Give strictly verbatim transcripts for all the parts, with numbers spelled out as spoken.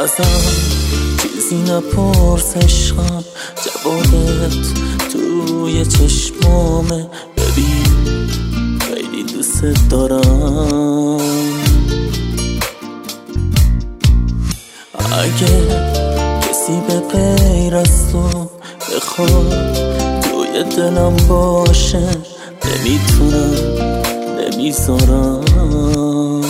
ازم چیزی نپرس عشقم، جوابت توی چشمامه. ببین خیلی دوست دارم. اگه کسی به غیر از تو بخواد توی دلم باشه، نمیتونم نمیذارم.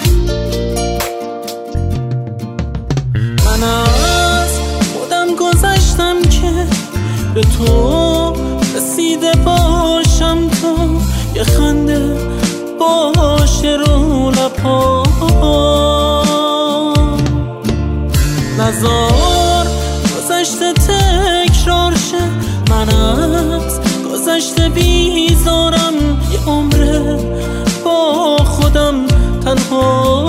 من از خودم گذشتم که به تو رسیده باشم، تو یه خنده باشه رو لبام. نزار گذشته تکرار شه، من از گذشته بیزارم. یه عمره با خودم تنها.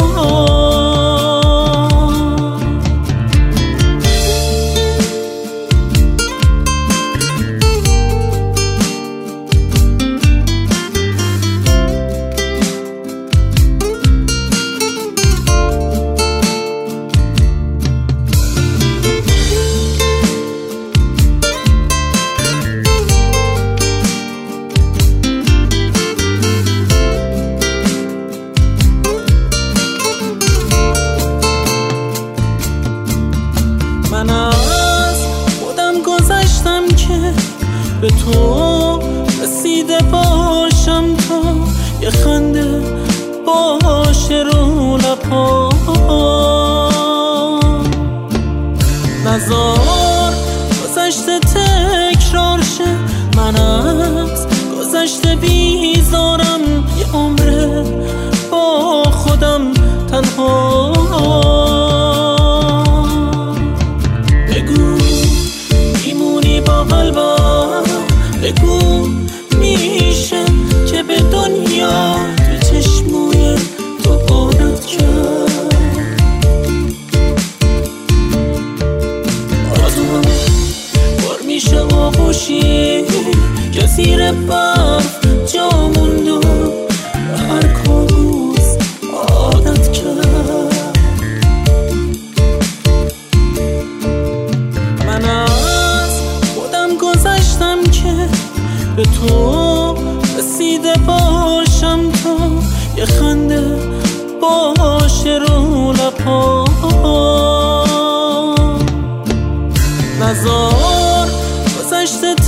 من از خودم گذشتم که به تو رسیده باشم، تو یه خنده باشه رو لبام. نزار گذشته تکرار شه، من از گذشته بیزارم. یه عمره با خودم تنها. بگو میشه که به دنیا تو چشموی تو عادت کرد. آدم بار میشه آغوشی که زیر برف جا موند و به هر کابوس عادت کرد. من از خودم گذشتم که به تو رسیده باشم، تو یه خنده باشه رو لبام. نزار گذشته